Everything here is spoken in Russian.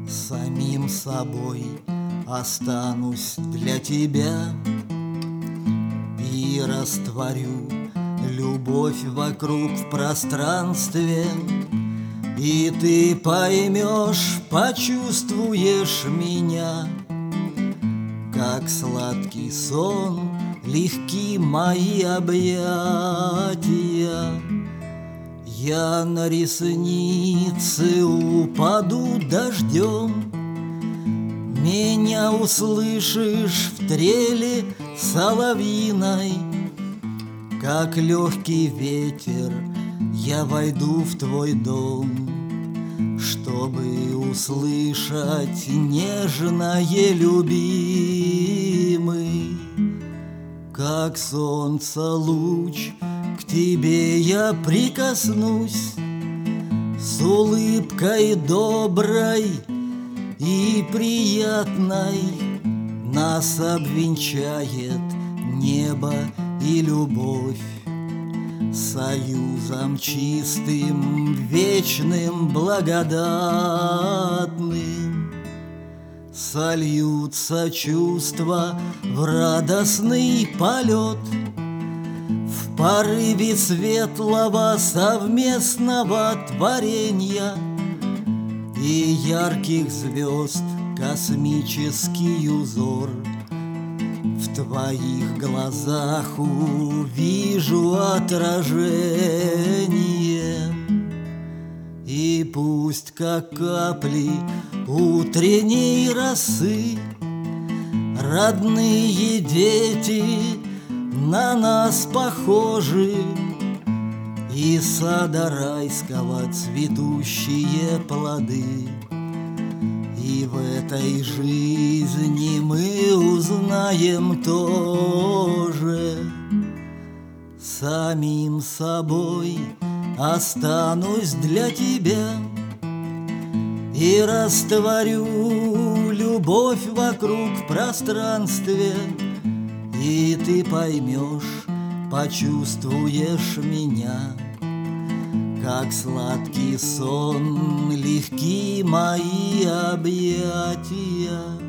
Самим собой останусь для тебя и растворю любовь вокруг в пространстве. И ты поймешь, почувствуешь меня, как сладкий сон, легки мои объятия. Я на ресницы упаду дождем, меня услышишь в трели соловьиной. Как легкий ветер я войду в твой дом, чтобы услышать нежное, любимый. Как солнце луч к тебе я прикоснусь, с улыбкой доброй и приятной. Нас обвенчает небо и любовь союзом чистым, вечным, благодатным. Сольются чувства в радостный полет, в порыве светлого совместного творения и ярких звезд космический узор. В твоих глазах увижу отражение. И пусть, как капли утренней росы, родные дети на нас похожи, и сада райского цветущие плоды. И в этой жизни мы узнаем тоже. Самим собой останусь для тебя и растворю любовь вокруг в пространстве. И ты поймешь, почувствуешь меня, как сладкий сон, легки мои объятия.